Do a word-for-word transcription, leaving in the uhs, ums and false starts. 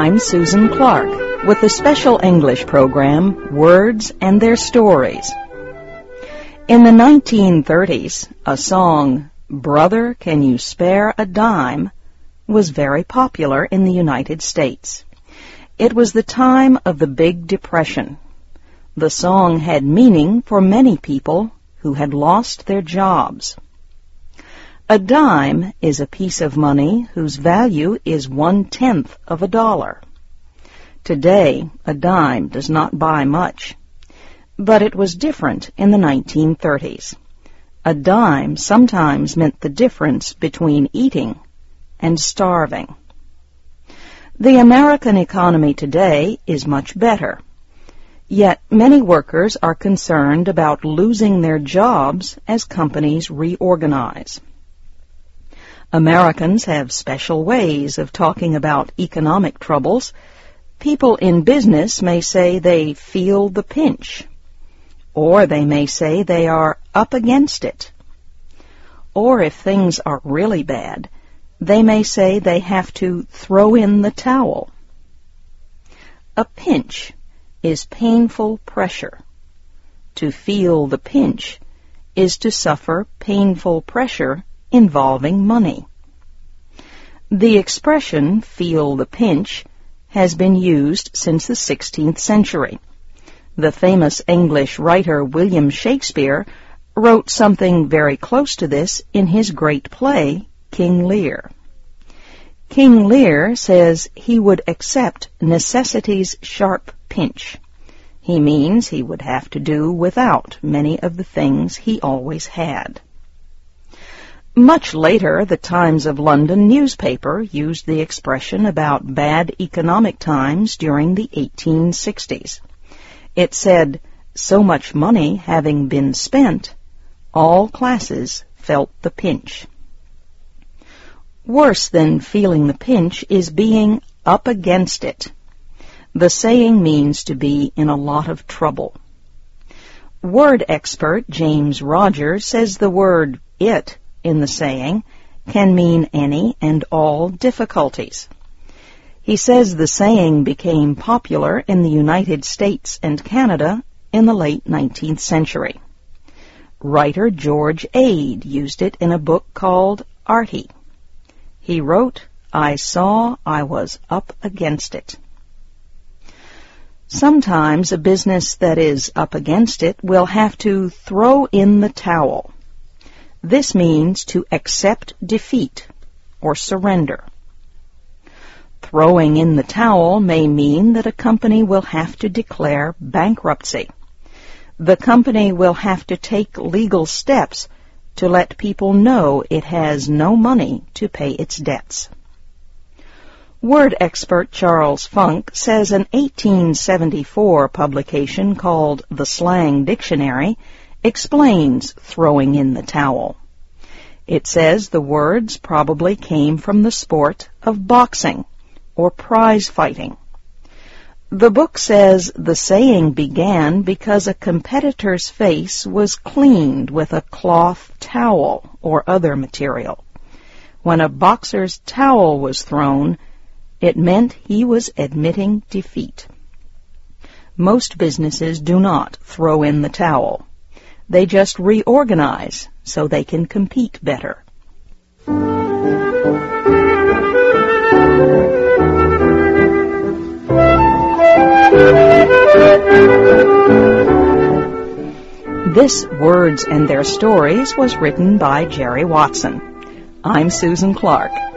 I'm Susan Clark with the special English program, Words and Their Stories. In the nineteen thirties, a song, Brother, Can You Spare a Dime, was very popular in the United States. It was the time of the Big Depression. The song had meaning for many people who had lost their jobs. A dime is a piece of money whose value is one-tenth of a dollar. Today, a dime does not buy much. But it was different in the nineteen thirties. A dime sometimes meant the difference between eating and starving. The American economy today is much better. Yet many workers are concerned about losing their jobs as companies reorganize. Americans have special ways of talking about economic troubles. People in business may say they feel the pinch, or they may say they are up against it. Or if things are really bad, they may say they have to throw in the towel. A pinch is painful pressure. To feel the pinch is to suffer painful pressure involving money. The expression, feel the pinch, has been used since the sixteenth century. The famous English writer William Shakespeare wrote something very close to this in his great play, King Lear. King Lear says he would accept necessity's sharp pinch. He means he would have to do without many of the things he always had. Much later, the Times of London newspaper used the expression about bad economic times during the eighteen sixties. It said, so much money having been spent, all classes felt the pinch. Worse than feeling the pinch is being up against it. The saying means to be in a lot of trouble. Word expert James Rogers says the word it in the saying can mean any and all difficulties. He says the saying became popular in the United States and Canada in the late nineteenth century. Writer George Ade used it in a book called Artie. He wrote, I saw I was up against it. Sometimes a business that is up against it will have to throw in the towel. This means to accept defeat or surrender. Throwing in the towel may mean that a company will have to declare bankruptcy. The company will have to take legal steps to let people know it has no money to pay its debts. Word expert Charles Funk says an eighteen seventy-four publication called The Slang Dictionary explains throwing in the towel. It says the words probably came from the sport of boxing or prize fighting. The book says the saying began because a competitor's face was cleaned with a cloth towel or other material. When a boxer's towel was thrown, it meant he was admitting defeat. Most businesses do not throw in the towel. They just reorganize so they can compete better. This Words and Their Stories was written by Jerry Watson. I'm Susan Clark.